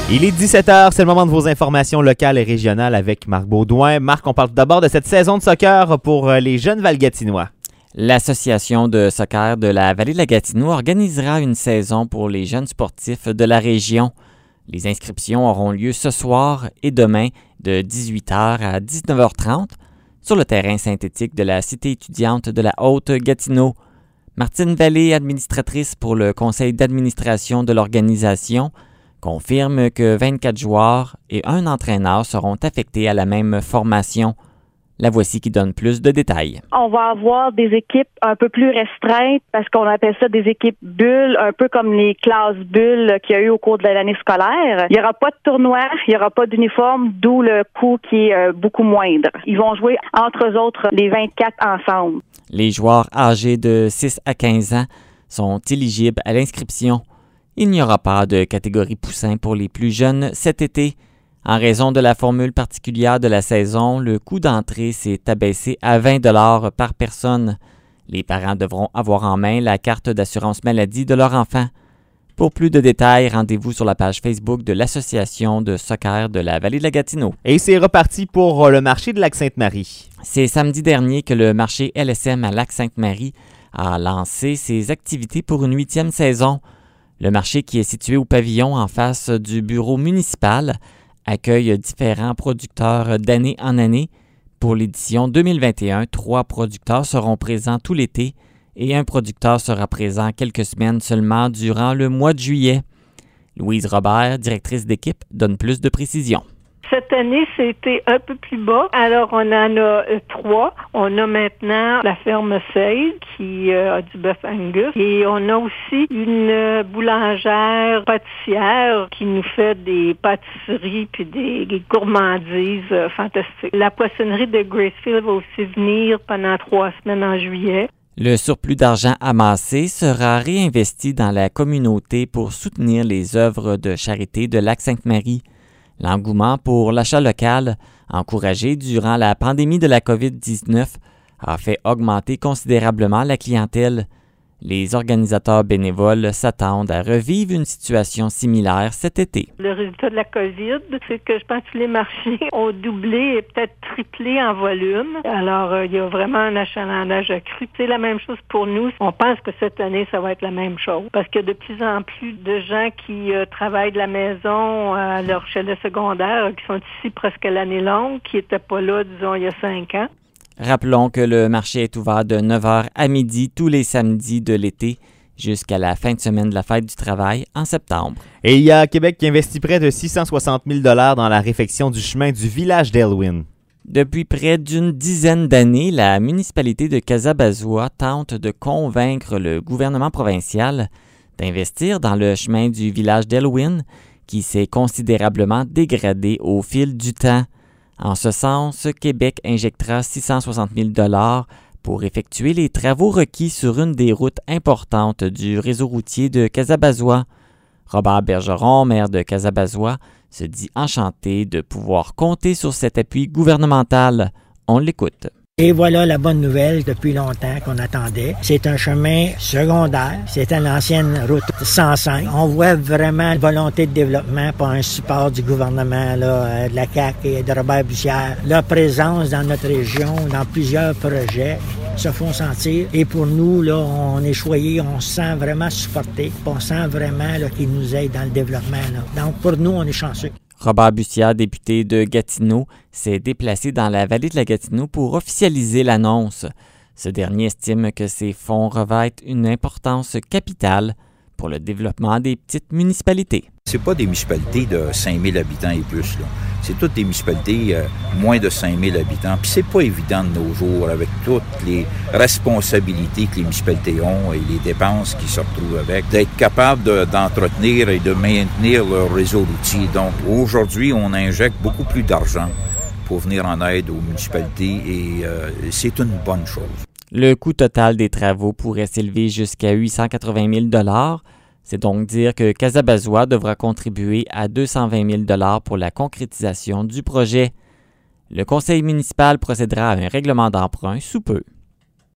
Il est 17h, c'est le moment de vos informations locales et régionales avec Marc Baudouin. Marc, on parle d'abord de cette saison de soccer pour les jeunes Valgatinois. L'Association de soccer de la Vallée de la Gatineau organisera une saison pour les jeunes sportifs de la région. Les inscriptions auront lieu ce soir et demain de 18h à 19h30 sur le terrain synthétique de la Cité étudiante de la Haute-Gatineau. Martine Vallée, administratrice pour le conseil d'administration de l'organisation, confirme que 24 joueurs et un entraîneur seront affectés à la même formation. La voici qui donne plus de détails. On va avoir des équipes un peu plus restreintes parce qu'on appelle ça des équipes bulles, un peu comme les classes bulles qu'il y a eu au cours de l'année scolaire. Il n'y aura pas de tournoi, il n'y aura pas d'uniforme, d'où le coût qui est beaucoup moindre. Ils vont jouer entre eux autres les 24 ensemble. Les joueurs âgés de 6 à 15 ans sont éligibles à l'inscription. Il n'y aura pas de catégorie poussin pour les plus jeunes cet été. En raison de la formule particulière de la saison, le coût d'entrée s'est abaissé à 20 $ par personne. Les parents devront avoir en main la carte d'assurance maladie de leur enfant. Pour plus de détails, rendez-vous sur la page Facebook de l'Association de soccer de la Vallée de la Gatineau. Et c'est reparti pour le marché de Lac-Sainte-Marie. C'est samedi dernier que le marché LSM à Lac-Sainte-Marie a lancé ses activités pour une 8e saison. Le marché, qui est situé au pavillon en face du bureau municipal, accueille différents producteurs d'année en année. Pour l'édition 2021, 3 producteurs seront présents tout l'été et un producteur sera présent quelques semaines seulement durant le mois de juillet. Louise Robert, directrice d'équipe, donne plus de précisions. Cette année, c'était un peu plus bas. Alors, on en a 3. On a maintenant la ferme Sade qui a du bœuf Angus. Et on a aussi une boulangère pâtissière qui nous fait des pâtisseries puis des gourmandises fantastiques. La poissonnerie de Gracefield va aussi venir pendant 3 semaines en juillet. Le surplus d'argent amassé sera réinvesti dans la communauté pour soutenir les œuvres de charité de Lac-Sainte-Marie. L'engouement pour l'achat local, encouragé durant la pandémie de la COVID-19, a fait augmenter considérablement la clientèle. Les organisateurs bénévoles s'attendent à revivre une situation similaire cet été. Le résultat de la COVID, c'est que je pense que les marchés ont doublé et peut-être triplé en volume. Alors, il y a vraiment un achalandage accru. C'est la même chose pour nous. On pense que cette année, ça va être la même chose. Parce qu'il y a de plus en plus de gens qui travaillent de la maison à leur chalet secondaire, qui sont ici presque l'année longue, qui n'étaient pas là, disons, il y a 5 ans. Rappelons que le marché est ouvert de 9h à midi tous les samedis de l'été jusqu'à la fin de semaine de la fête du travail en septembre. Et il y a Québec qui investit près de 660 000 $ dans la réfection du chemin du village d'Elwyn. Depuis près d'une dizaine d'années, la municipalité de Casabazua tente de convaincre le gouvernement provincial d'investir dans le chemin du village d'Elwyn qui s'est considérablement dégradé au fil du temps. En ce sens, Québec injectera 660 000 $ pour effectuer les travaux requis sur une des routes importantes du réseau routier de Casabazua. Robert Bergeron, maire de Casabazua, se dit enchanté de pouvoir compter sur cet appui gouvernemental. On l'écoute. Et voilà la bonne nouvelle depuis longtemps qu'on attendait. C'est un chemin secondaire. C'était l'ancienne route 105. On voit vraiment une volonté de développement par un support du gouvernement, là, de la CAQ et de Robert Bussière. Leur présence dans notre région, dans plusieurs projets, se font sentir. Et pour nous, là, on est choyés, on se sent vraiment supporté. On sent vraiment là, qu'ils nous aident dans le développement. Là. Donc pour nous, on est chanceux. Robert Bussière, député de Gatineau, s'est déplacé dans la vallée de la Gatineau pour officialiser l'annonce. Ce dernier estime que ces fonds revêtent une importance capitale pour le développement des petites municipalités. C'est pas des municipalités de 5 000 habitants et plus, là. C'est toutes des municipalités moins de 5 000 habitants. Puis c'est pas évident de nos jours, avec toutes les responsabilités que les municipalités ont et les dépenses qui se retrouvent avec, d'être capable d'entretenir et de maintenir leur réseau routier. Donc aujourd'hui, on injecte beaucoup plus d'argent pour venir en aide aux municipalités et c'est une bonne chose. Le coût total des travaux pourrait s'élever jusqu'à 880 000 $. C'est donc dire que Casabazua devra contribuer à 220 000 $ pour la concrétisation du projet. Le conseil municipal procédera à un règlement d'emprunt sous peu.